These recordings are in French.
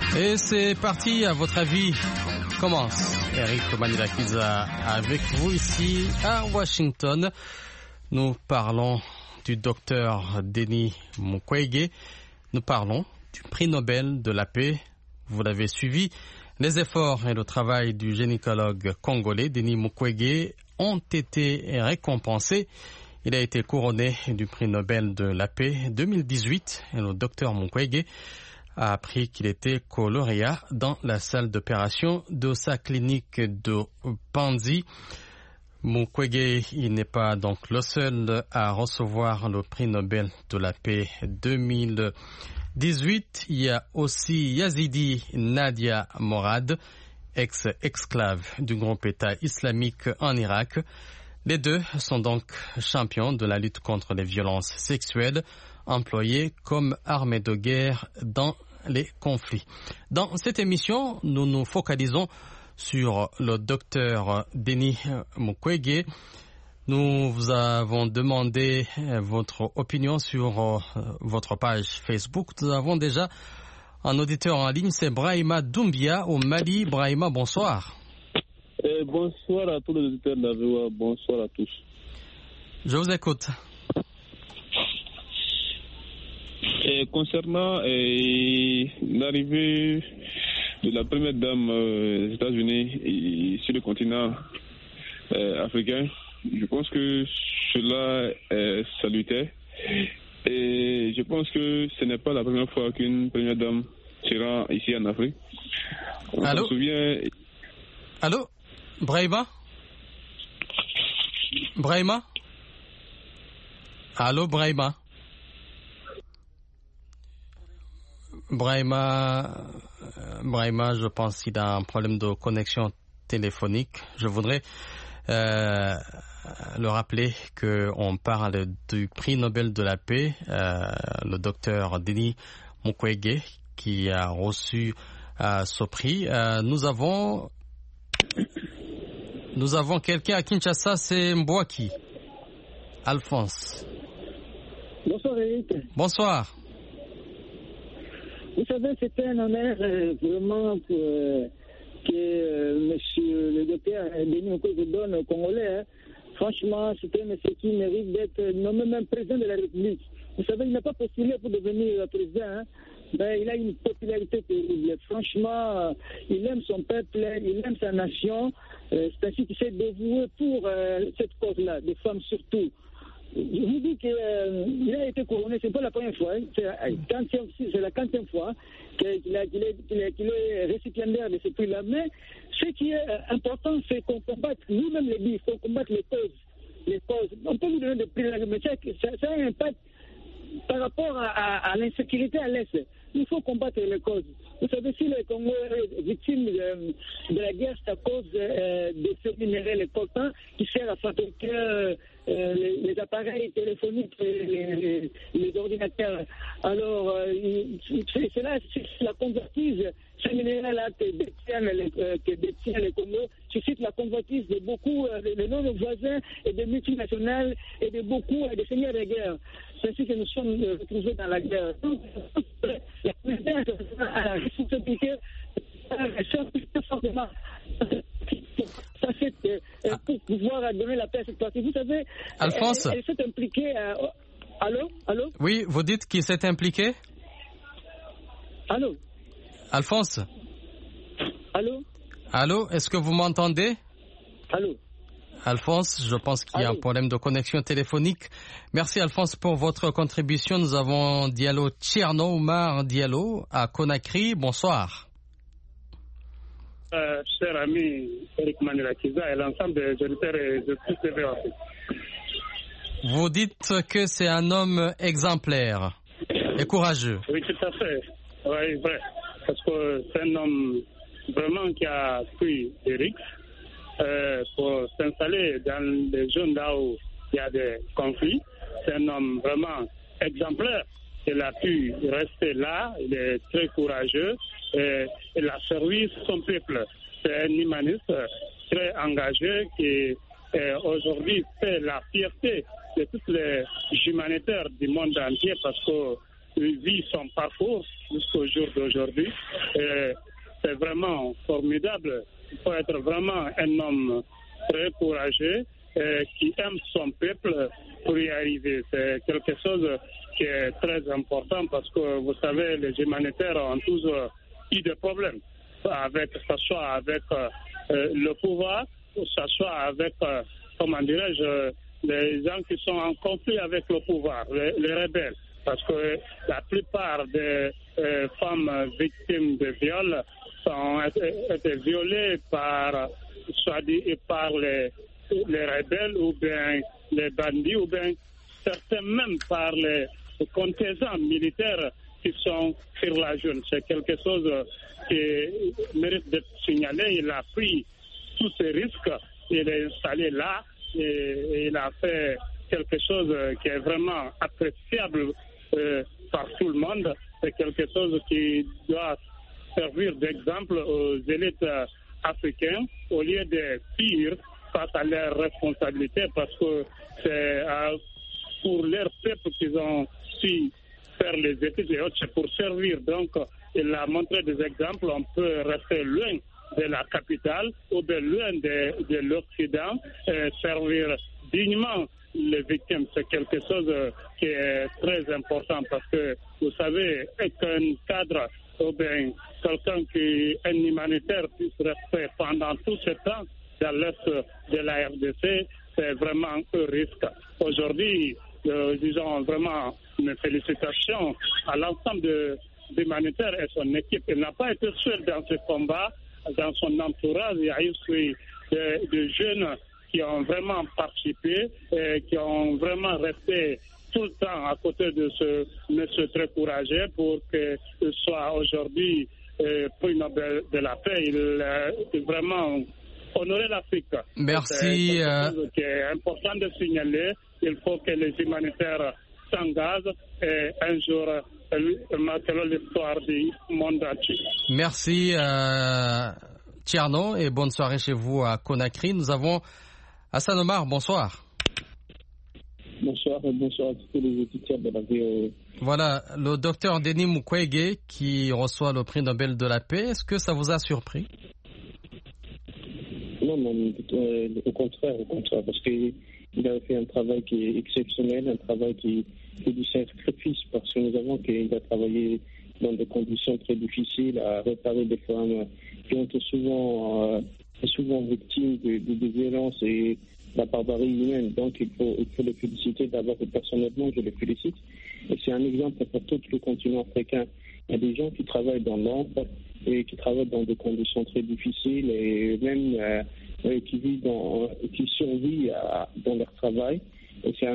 Et c'est parti, à votre avis, commence. Eric Manilakiza avec vous ici à Washington. Nous parlons du docteur Denis Mukwege. Nous parlons du prix Nobel de la paix. Vous l'avez suivi. Les efforts et le travail du gynécologue congolais Denis Mukwege ont été récompensés. Il a été couronné du prix Nobel de la paix 2018 et le docteur Mukwege a appris qu'il était co-lauréat dans la salle d'opération de sa clinique de Panzi. Mukwege, il n'est pas donc le seul à recevoir le prix Nobel de la paix 2018. Il y a aussi Yazidi Nadia Morad, ex-esclave du groupe État islamique en Irak. Les deux sont donc champions de la lutte contre les violences sexuelles employées comme armes de guerre dans les conflits. Dans cette émission, nous nous focalisons sur le docteur Denis Mukwege. Nous vous avons demandé votre opinion sur votre page Facebook. Nous avons déjà un auditeur en ligne, c'est Brahima Doumbia au Mali. Brahima, bonsoir. Bonsoir à tous les auditeurs de la VOA, bonsoir à tous. Je vous écoute. Concernant l'arrivée de la première dame des États-Unis sur le continent africain, je pense que cela est salutaire. Et je pense que ce n'est pas la première fois qu'une première dame sera ici en Afrique. Allô? On se souvient... Allô? Brahima? Brahima? Allô, Brahima? Brahima, je pense qu'il a un problème de connexion téléphonique. Je voudrais le rappeler qu'on parle du prix Nobel de la paix, le docteur Denis Mukwege, qui a reçu ce prix. Nous avons quelqu'un à Kinshasa, c'est Mbouaki. Alphonse. Bonsoir Eric. Bonsoir. Vous savez, c'était un honneur vraiment que monsieur le docteur Denis Mukwege donne au Congolais. Hein. Franchement, c'est un monsieur qui mérite d'être nommé même président de la République. Vous savez, il n'a pas postulé pour devenir président. Hein. Ben, il a une popularité terrible. Franchement, il aime son peuple, il aime sa nation. C'est ainsi qu'il s'est dévoué pour cette cause-là, des femmes surtout. Je vous dis qu'il a été couronné, c'est pas la première fois, hein. C'est la 40e fois qu'il est récipiendaire de ce prix-là. Mais ce qui est important, c'est qu'on combatte, nous-mêmes les dit, il faut combattre les causes. On peut lui donner des prix, mais ça a un impact par rapport à l'insécurité à l'Est. Il faut combattre les causes. Vous savez, si le Congo est victime de la guerre, c'est à cause de ce minerai, le coltan, qui sert à fabriquer les appareils téléphoniques, les ordinateurs. Alors, c'est là, c'est la convoitise, ce minerai-là que détient le Congo, suscite la convoitise de beaucoup de nos voisins et des multinationales et de beaucoup de seigneurs de guerre. C'est ainsi que nous sommes retrouvés dans la guerre. Donc, la présidence a la responsabilité fortement pour pouvoir donner la paix à cette partie. Vous savez, Alphonse, elle s'est impliquée. Allô? Oui, vous dites qu'il s'est impliqué? Allô? Alphonse? Allô, est-ce que vous m'entendez? Allô? Alphonse, je pense qu'il y a un problème de connexion téléphonique. Merci Alphonse pour votre contribution. Nous avons Diallo Tcherno Oumar Diallo à Conakry. Bonsoir. Cher ami Eric Manilakiza et l'ensemble des auditeurs et de tous les VOA. Vous dites que c'est un homme exemplaire et courageux. Oui, tout à fait. Oui, vrai. Parce que c'est un homme vraiment qui a pris des risques pour s'installer dans les zones là où il y a des conflits. C'est un homme vraiment exemplaire. Il a pu rester là, il est très courageux et il a servi son peuple. C'est un humaniste très engagé qui aujourd'hui fait la fierté de tous les humanitaires du monde entier parce que vit son parcours jusqu'au jour d'aujourd'hui. C'est vraiment formidable. Il faut être vraiment un homme très courageux qui aime son peuple pour y arriver. C'est quelque chose qui est très important parce que, vous savez, les humanitaires ont tous eu des problèmes, que ce soit avec le pouvoir, que ce soit avec, comment dirais-je, les gens qui sont en conflit avec le pouvoir, les rebelles. Parce que la plupart des femmes victimes de viol ont été violées par les rebelles ou bien les bandits ou bien certains même par les contingents militaires qui sont sur la zone. C'est quelque chose qui mérite d'être signalé. Il a pris tous ces risques, il est installé là et il a fait quelque chose qui est vraiment appréciable par tout le monde. C'est quelque chose qui doit servir d'exemple aux élites africaines au lieu de fuir face à leurs responsabilités parce que c'est pour leur peuple qu'ils ont su faire les études et autres, c'est pour servir. Donc, il a montré des exemples. On peut rester loin de la capitale ou de loin de l'Occident, servir dignement les victimes. C'est quelque chose qui est très important parce que, vous savez, qu'un cadre ou bien quelqu'un qui est un humanitaire puisse rester pendant tout ce temps dans l'est de la RDC, c'est vraiment un risque. Aujourd'hui, disons vraiment mes félicitations à l'ensemble de l'humanitaire et son équipe. Il n'a pas été seul dans ce combat. Dans son entourage, il y a eu des jeunes qui ont vraiment participé et qui ont vraiment resté tout le temps à côté de ce monsieur très courageux pour qu'il soit aujourd'hui prix Nobel de la paix. Il a vraiment honoré l'Afrique. Merci. C'est quelque chose qui est important de signaler. Il faut que les humanitaires s'engagent et un jour marqueront l'histoire du monde entier. Merci Tierno et bonne soirée chez vous à Conakry. Nous avons Hassan Omar, bonsoir. Bonsoir à tous les auditeurs de la VOA. Voilà, le docteur Denis Mukwege qui reçoit le prix Nobel de la paix. Est-ce que ça vous a surpris? Non, au contraire, parce qu'il a fait un travail qui est exceptionnel, un travail qui est du sacrifice, parce que nous avons qu'il a travaillé dans des conditions très difficiles à réparer des femmes qui ont été souvent victimes de violences et de la barbarie humaine. Donc il faut les féliciter d'abord, et personnellement je les félicite. Et c'est un exemple pour tout le continent africain. Il y a des gens qui travaillent dans l'ombre et qui travaillent dans des conditions très difficiles et même qui survivent dans leur travail. Et c'est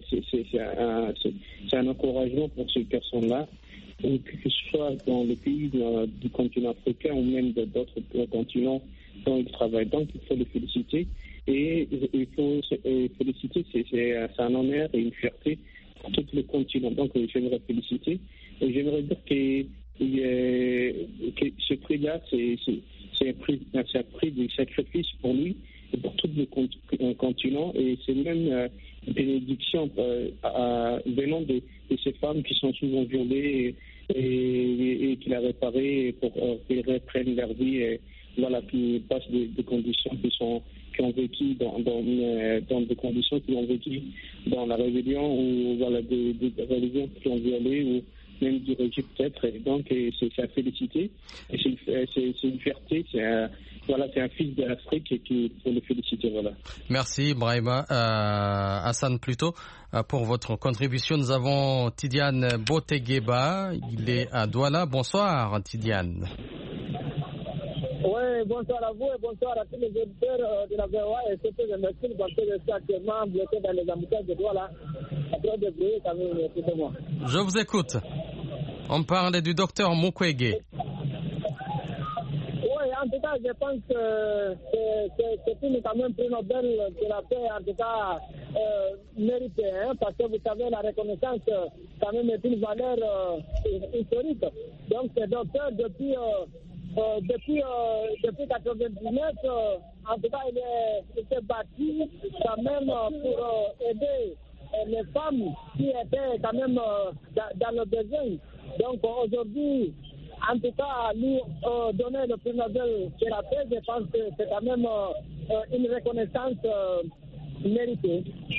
un encouragement pour ces personnes-là, que ce soit dans les pays du continent africain ou même d'autres continents dont ils travaillent. Donc il faut les féliciter. Et il faut féliciter, c'est un honneur et une fierté pour tout le continent. Donc j'aimerais féliciter. Et j'aimerais dire que ce prix-là, c'est un prix de sacrifice pour lui et pour tout le continent. Et c'est même une bénédiction venant de ces femmes qui sont souvent violées et qu'il a réparé pour qu'elles reprennent leur vie. Et voilà, qui passent des conditions qui ont vécu dans des conditions qui ont vécu dans la rébellion ou voilà des religions qui ont violé ou même du régime peut-être. Et donc c'est à féliciter et c'est une fierté, c'est un fils de l'Afrique et qu'il faut le féliciter. Voilà. Merci Brahima, Hassan plutôt, pour votre contribution. Nous avons Tidiane Botegeba, il est à Douala. Bonsoir Tidiane. Oui, bonsoir à vous et bonsoir à tous les auditeurs de la VOA et surtout je merci parce que je suis actuellement bloqué dans les embouteillages de Douala. Après de bruit, quand même, écoutez-moi. Je vous écoute. On parle du docteur Mukwege. Oui, en tout cas, je pense que c'est quand même prix Nobel de la paix, en tout cas, mérité, parce que vous savez, la reconnaissance, quand même, est une valeur historique. Donc, ce docteur, depuis 1999, en tout cas, il s'est battu quand même pour aider les femmes qui étaient quand même dans le besoin. Donc aujourd'hui, en tout cas, nous donner le prix Nobel de la paix, je pense que c'est quand même une reconnaissance méritée.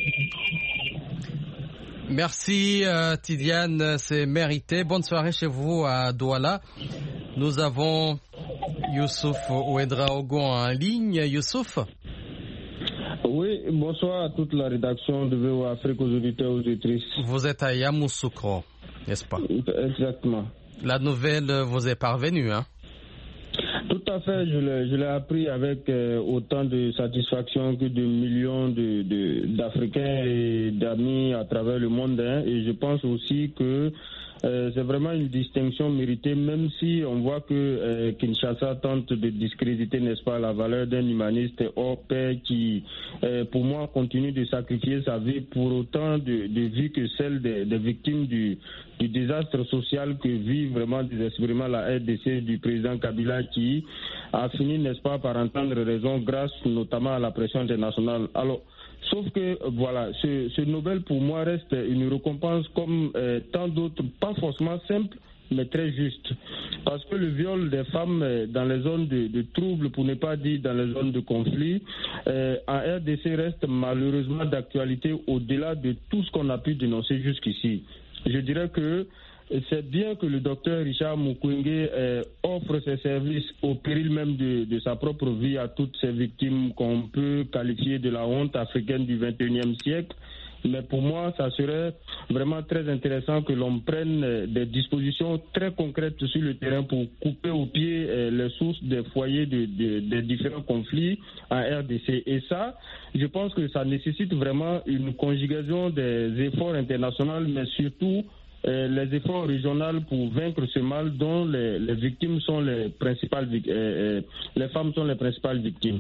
Merci Tidiane, c'est mérité. Bonne soirée chez vous à Douala. Nous avons Youssouf Ouedraogo en ligne. Youssouf? Oui, bonsoir à toute la rédaction de VOA Afrique, aux auditeurs, aux auditrices. Vous êtes à Yamoussoukro, n'est-ce pas? Exactement. La nouvelle vous est parvenue, hein? Tout à fait, je l'ai appris avec autant de satisfaction que de millions d'Africains et d'amis à travers le monde. Hein, et je pense aussi que c'est vraiment une distinction méritée, même si on voit que Kinshasa tente de discréditer, n'est-ce pas, la valeur d'un humaniste hors pair qui, pour moi, continue de sacrifier sa vie pour autant de vie que celle des victimes du désastre social que vit vraiment désespérément la RDC du président Kabila, qui a fini, n'est-ce pas, par entendre raison grâce notamment à la pression internationale. Alors, sauf que, voilà, ce Nobel pour moi reste une récompense comme tant d'autres, pas forcément simple, mais très juste. Parce que le viol des femmes dans les zones de troubles, pour ne pas dire dans les zones de conflit, en RDC reste malheureusement d'actualité au-delà de tout ce qu'on a pu dénoncer jusqu'ici. Je dirais que c'est bien que le docteur Richard Mukwege offre ses services au péril même de sa propre vie à toutes ces victimes qu'on peut qualifier de la honte africaine du XXIe siècle. Mais pour moi, ça serait vraiment très intéressant que l'on prenne des dispositions très concrètes sur le terrain pour couper au pied les sources des foyers des différents conflits en RDC. Et ça, je pense que ça nécessite vraiment une conjugaison des efforts internationaux, mais surtout les efforts régionaux pour vaincre ce mal dont les victimes sont les femmes sont les principales victimes.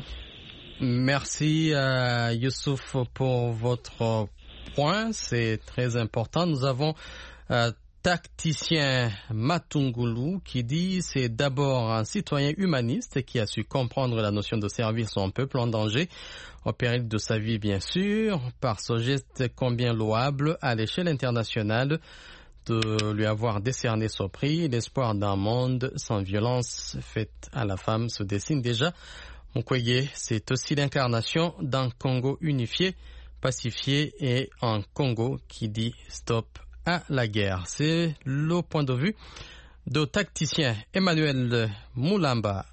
Merci Youssouf pour votre point, c'est très important. Nous avons Tacticien Matungulu qui dit c'est d'abord un citoyen humaniste qui a su comprendre la notion de servir son peuple en danger, au péril de sa vie bien sûr, par ce geste combien louable à l'échelle internationale de lui avoir décerné ce prix. L'espoir d'un monde sans violence faite à la femme se dessine déjà. Mukwege, c'est aussi l'incarnation d'un Congo unifié, pacifié et un Congo qui dit stop à la guerre. C'est le point de vue de tacticien Emmanuel Moulamba,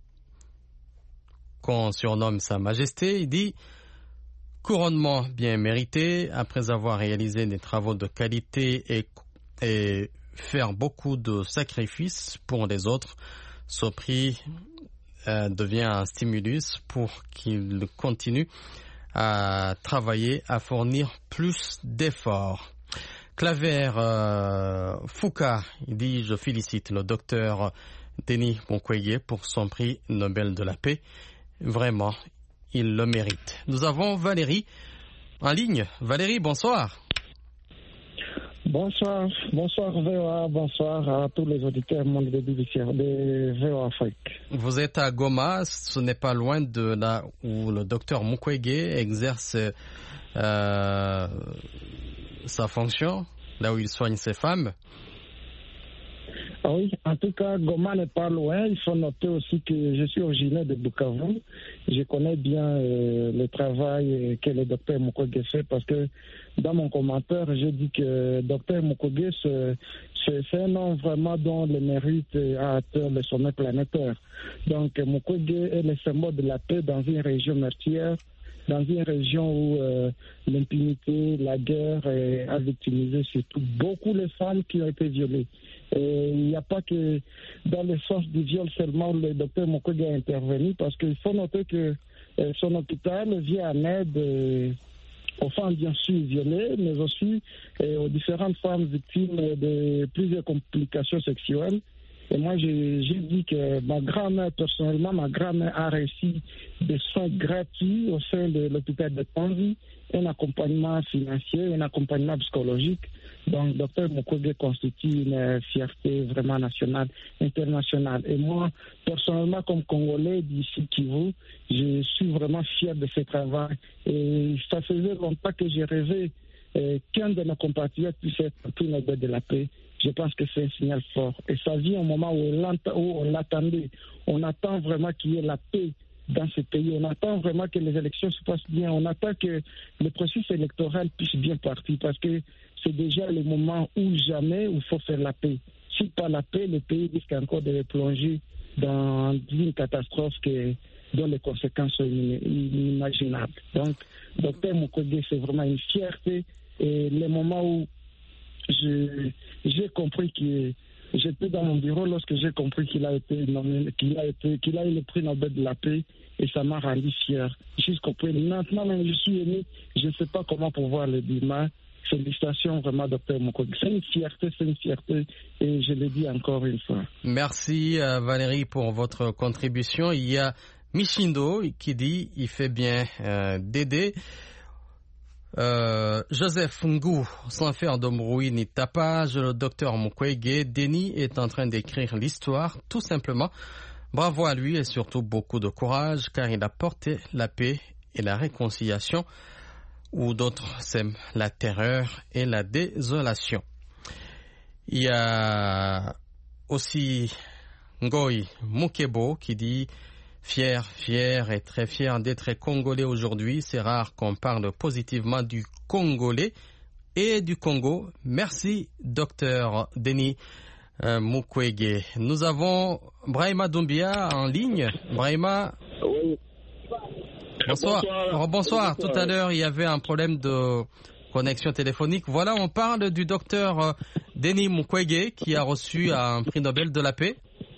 qu'on surnomme Sa Majesté. Il dit couronnement bien mérité après avoir réalisé des travaux de qualité et faire beaucoup de sacrifices pour les autres. Ce prix devient un stimulus pour qu'il continue à travailler, à fournir plus d'efforts. Claver Foucault, il dit « Je félicite le docteur Denis Mukwege pour son prix Nobel de la paix. Vraiment, il le mérite. » Nous avons Valérie en ligne. Valérie, bonsoir. Bonsoir VOA, bonsoir à tous les auditeurs de VOA Afrique. Vous êtes à Goma, ce n'est pas loin de là où le docteur Mukwege exerce sa fonction, là où il soigne ses femmes. Ah oui, en tout cas, Goma n'est pas loin. Il faut noter aussi que je suis originaire de Bukavu. Je connais bien le travail que le docteur Mukwege fait parce que dans mon commentaire, je dis que docteur Mukwege, c'est un homme vraiment dont le mérite a atteint le sommet planétaire. Donc, Mukwege est le symbole de la paix dans une région meurtrière, dans une région où l'impunité, la guerre a victimisé surtout beaucoup les femmes qui ont été violées. Et il n'y a pas que dans le sens du viol seulement le docteur Mukwege a intervenu parce qu'il faut noter que son hôpital vient en aide aux femmes bien sûr violées, mais aussi aux différentes femmes victimes de plusieurs complications sexuelles. Et moi, j'ai dit que ma grand-mère, personnellement, a réussi des soins gratuits au sein de l'hôpital de Panzi, un accompagnement financier, un accompagnement psychologique. Donc, Dr Mukwege constitue une fierté vraiment nationale, internationale. Et moi, personnellement, comme Congolais d'ici Kivu, je suis vraiment fier de ce travail. Et ça faisait longtemps que j'ai rêvé qu'un de nos compatriotes puisse être prix Nobel de la paix, je pense que c'est un signal fort. Et ça vient au moment où on l'attendait. On attend vraiment qu'il y ait la paix dans ce pays. On attend vraiment que les élections se passent bien. On attend que le processus électoral puisse bien partir parce que c'est déjà le moment où jamais il faut faire la paix. Si pas la paix, le pays risque encore de plonger dans une catastrophe dont les conséquences sont inimaginables. Donc, Dr Mukwege, c'est vraiment une fierté. Et le moment où j'ai compris que j'étais dans mon bureau lorsque j'ai compris qu'il a été nommé, qu'il a eu le prix Nobel de la paix, et ça m'a rendu fier. Jusqu'au point maintenant, même je suis ému, je ne sais pas comment pouvoir le dire, mais félicitations vraiment, Dr Mukwege. C'est une fierté, et je le dis encore une fois. Merci Valérie pour votre contribution. Il y a Michindo qui dit il fait bien d'aider. Joseph Ngou, sans faire de bruit ni tapage, le docteur Mukwege, Denis est en train d'écrire l'histoire, tout simplement. Bravo à lui et surtout beaucoup de courage, car il a porté la paix et la réconciliation, où d'autres sèment la terreur et la désolation. Il y a aussi Ngoï Mukebo qui dit fier et très fier d'être congolais aujourd'hui. C'est rare qu'on parle positivement du Congolais et du Congo. Merci, docteur Denis Mukwege. Nous avons Brahima Doumbia en ligne. Brahima. Oui. Bonsoir. Bonsoir. Tout à l'heure, il y avait un problème de connexion téléphonique. Voilà, on parle du docteur Denis Mukwege qui a reçu un prix Nobel de la paix.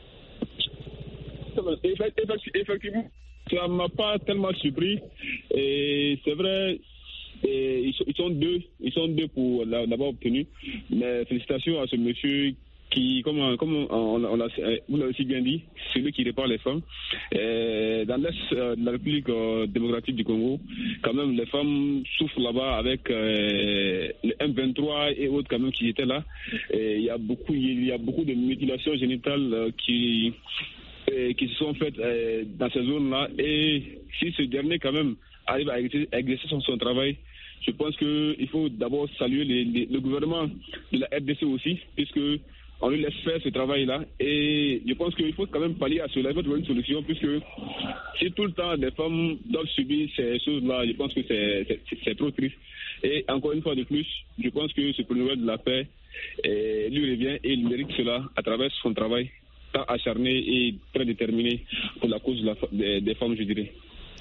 Effectivement, ça ne m'a pas tellement surpris. Et c'est vrai, ils sont deux pour l'avoir obtenu. Mais félicitations à ce monsieur qui, comme vous l'avez si bien dit, celui qui répare les femmes. Dans l'Est de la République démocratique du Congo, quand même, les femmes souffrent là-bas avec le M23 et autres quand même qui étaient là. Et il y a beaucoup de mutilations génitales qui se sont faites dans ces zones-là. Et si ce dernier quand même arrive à exercer son travail, je pense qu'il faut d'abord saluer le gouvernement de la RDC aussi, puisque on lui laisse faire ce travail-là. Et je pense qu'il faut quand même pallier à cela. Il faut trouver une solution, puisque si tout le temps les femmes doivent subir ces choses-là, je pense que c'est trop triste. Et encore une fois de plus, je pense que ce prix Nobel de la paix lui revient et il mérite cela à travers son travail tant acharné et très déterminé pour la cause des femmes, je dirais.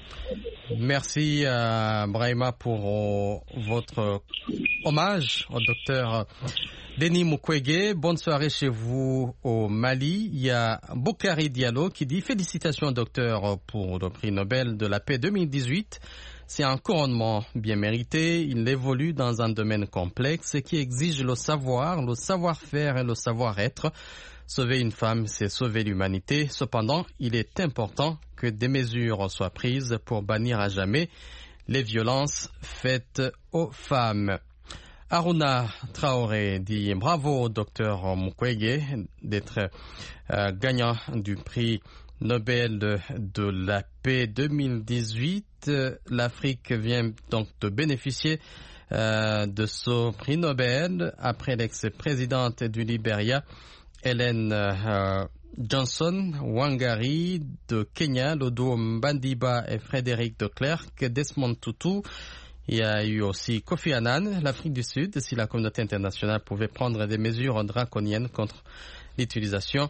Merci Brahima pour votre hommage au docteur Denis Mukwege. Bonne soirée chez vous au Mali. Il y a Boukari Diallo qui dit félicitations docteur pour le prix Nobel de la paix 2018. C'est un couronnement bien mérité. Il évolue dans un domaine complexe qui exige le savoir-faire et le savoir-être. Sauver une femme, c'est sauver l'humanité. Cependant, il est important que des mesures soient prises pour bannir à jamais les violences faites aux femmes. Aruna Traoré dit bravo au docteur Mukwege d'être gagnant du prix Nobel de la paix 2018. L'Afrique vient donc de bénéficier de ce prix Nobel après l'ex-présidente du Libéria, Ellen Johnson, Wangari de Kenya, Lodo Mbandiba et Frédéric de Klerk, Desmond Tutu. Il y a eu aussi Kofi Annan, l'Afrique du Sud, si la communauté internationale pouvait prendre des mesures draconiennes contre l'utilisation,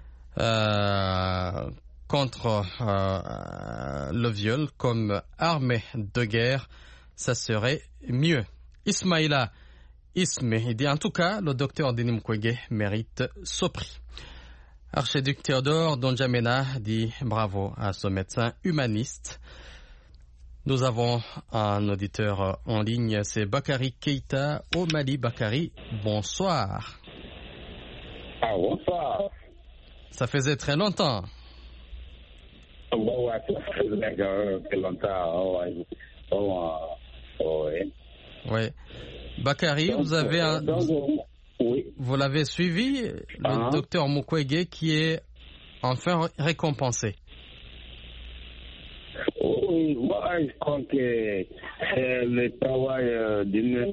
contre le viol comme arme de guerre, ça serait mieux. Ismaïla Isme, il dit en tout cas, le docteur Denis Mukwege mérite ce prix. Archiduc Théodore Donjamena dit bravo à ce médecin humaniste. Nous avons un auditeur en ligne, c'est Bakary Keita au Mali. Bakary, bonsoir. Ah, bonsoir. Ça faisait très longtemps. Ouais, ça faisait très longtemps. Oui. Bakary, vous avez vous l'avez suivi, le docteur Mukwege qui est enfin récompensé. Oui, moi moi, je crois que c'est le travail d'une...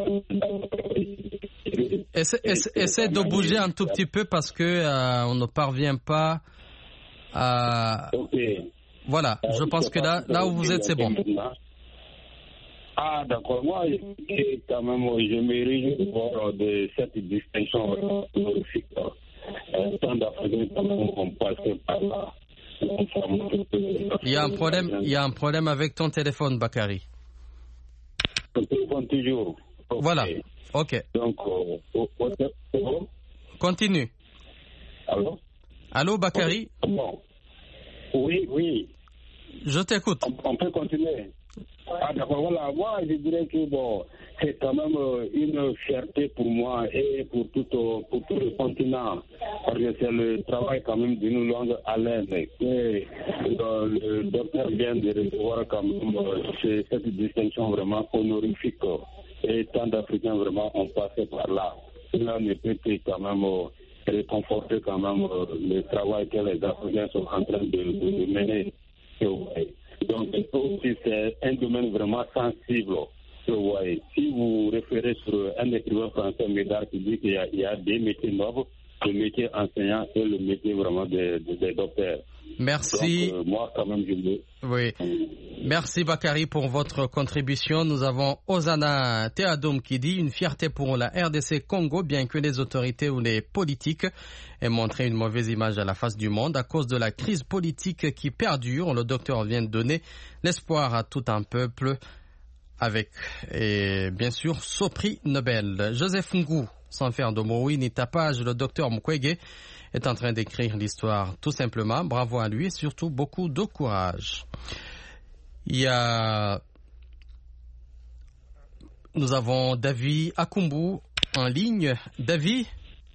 Essaie de bouger un tout petit peu parce que on ne parvient pas à... Okay. Voilà, je pense que là où vous êtes, c'est bon. Ah, d'accord. Moi, quand même, je me réjouis de voir de cette distinction honorifique. Tant d'Africains ont passé par là. Il y a un problème avec ton téléphone, Bakary. Ton téléphone toujours. Okay. Voilà, ok. Donc, continue. Allô, Bakary? Bon. Oui. Je t'écoute. On peut continuer. Ah, d'accord, voilà. Moi, je dirais que bon, c'est quand même une fierté pour moi et pour tout le continent. Parce que c'est le travail quand même d'une longue haleine. Et le docteur vient de recevoir quand même cette distinction vraiment honorifique. Et tant d'Africains vraiment ont passé par là. Cela ne peut que quand même réconforter quand même le travail que les Africains sont en train de mener. Donc, c'est un domaine vraiment sensible. Si vous référez sur un écrivain français, Médard, qui dit qu'il y a des métiers nobles, le métier enseignant et le métier vraiment des docteurs. Merci. Donc, moi, quand même, Oui. Merci, Bakary, pour votre contribution. Nous avons Ozana Teadoum qui dit une fierté pour la RDC Congo, bien que les autorités ou les politiques aient montré une mauvaise image à la face du monde à cause de la crise politique qui perdure. Le docteur vient de donner l'espoir à tout un peuple avec, et bien sûr, ce prix Nobel. Joseph Ngou, sans faire de mots ni tapage, le docteur Mukwege est en train d'écrire l'histoire tout simplement. Bravo à lui et surtout beaucoup de courage. Nous avons David Akumbu en ligne. David?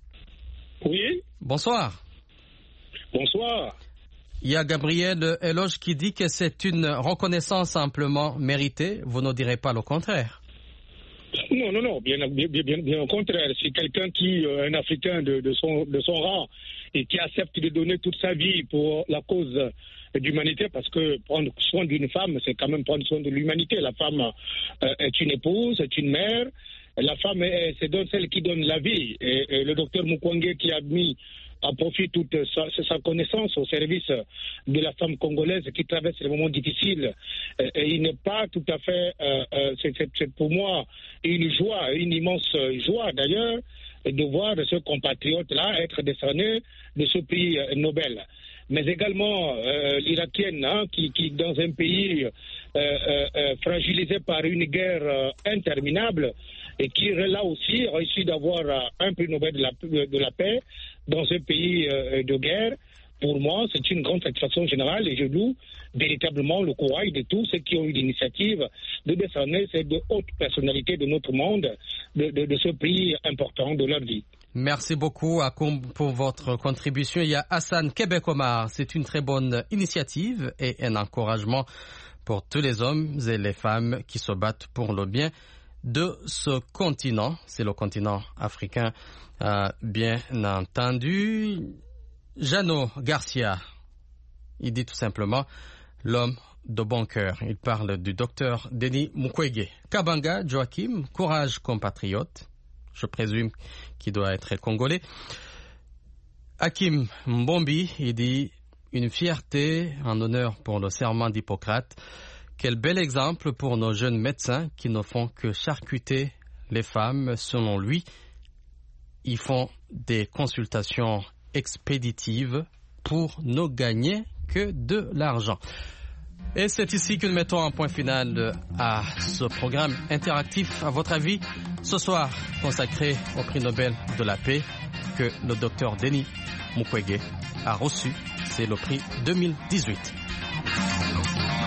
Oui. Bonsoir. Bonsoir. Il y a Gabriel Eloge qui dit que c'est une reconnaissance amplement méritée. Vous ne direz pas le contraire. Non, bien au contraire. C'est quelqu'un qui, un Africain de son rang, et qui accepte de donner toute sa vie pour la cause d'humanité, parce que prendre soin d'une femme, c'est quand même prendre soin de l'humanité. La femme est une épouse, est une mère. La femme, c'est celle qui donne la vie. Et le docteur Mukwege qui a mis à profit toute sa connaissance au service de la femme congolaise qui traverse des moments difficiles. Et il n'est pas tout à fait... c'est pour moi une joie, une immense joie d'ailleurs, de voir ce compatriote-là être décerné de ce prix Nobel. Mais également l'Irakienne, qui dans un pays fragilisé par une guerre interminable, et qui là aussi réussit d'avoir un prix Nobel de la paix dans un pays de guerre. Pour moi, c'est une grande satisfaction générale et je loue véritablement le courage de tous ceux qui ont eu l'initiative de décerner ces deux hautes personnalités de notre monde de ce prix important de leur vie. Merci beaucoup Akoum pour votre contribution. Il y a Hassan Québec-Omar. C'est une très bonne initiative et un encouragement pour tous les hommes et les femmes qui se battent pour le bien de ce continent. C'est le continent africain, bien entendu. Jeannot Garcia, il dit tout simplement l'homme de bon cœur. Il parle du docteur Denis Mukwege. Kabanga Joachim, courage compatriote. Je présume qu'il doit être congolais. Hakim Mbombi, il dit une fierté en honneur pour le serment d'Hippocrate. Quel bel exemple pour nos jeunes médecins qui ne font que charcuter les femmes. Selon lui, ils font des consultations expéditives pour ne gagner que de l'argent. Et c'est ici que nous mettons un point final à ce programme interactif. À votre avis, ce soir consacré au prix Nobel de la paix que le docteur Denis Mukwege a reçu, c'est le prix 2018.